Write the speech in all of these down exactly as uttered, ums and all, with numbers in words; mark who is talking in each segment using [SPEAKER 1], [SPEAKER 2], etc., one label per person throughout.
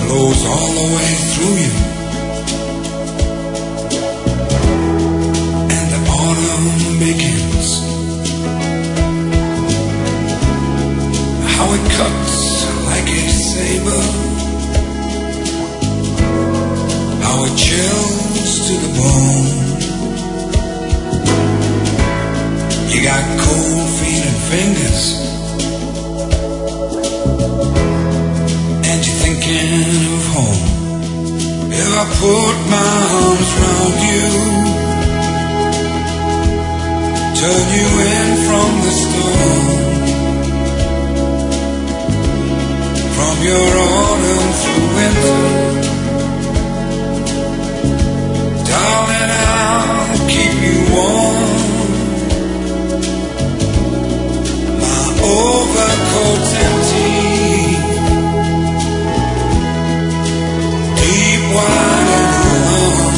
[SPEAKER 1] blows all the way through you, and the autumn begins. How it cuts like a saber, how it chills to the bone. You got cold feet and fingers, and you're thinking of home. If I put my arms around you, turn you in from the storm, from your autumn through winter, darling, I'll keep you warm. My overcoat's empty, deep wide and warm.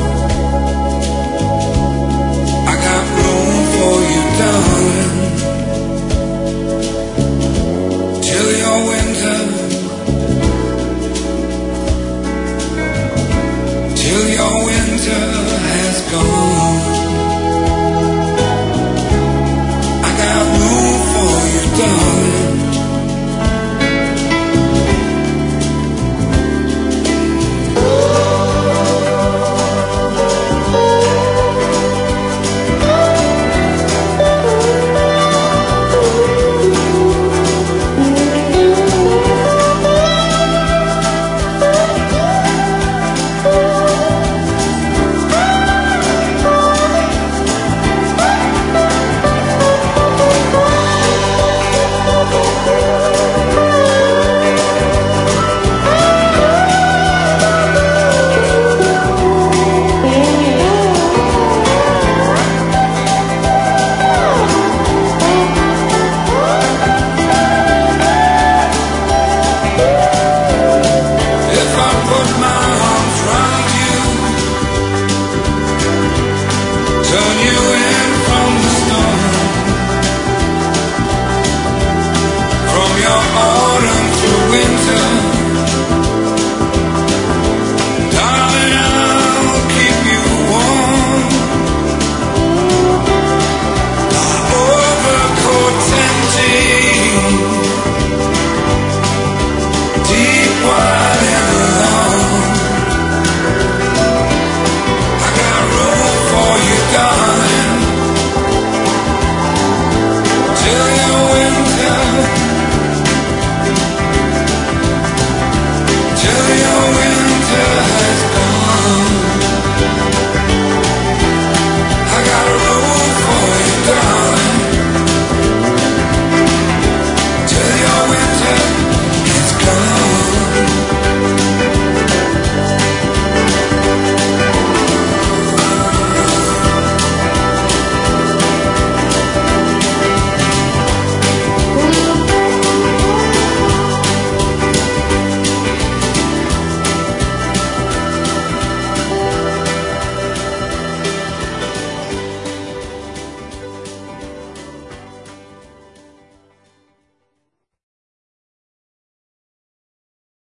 [SPEAKER 1] I got room for you, darling, till your winter, till your winter has gone. I got room for you, darling. Your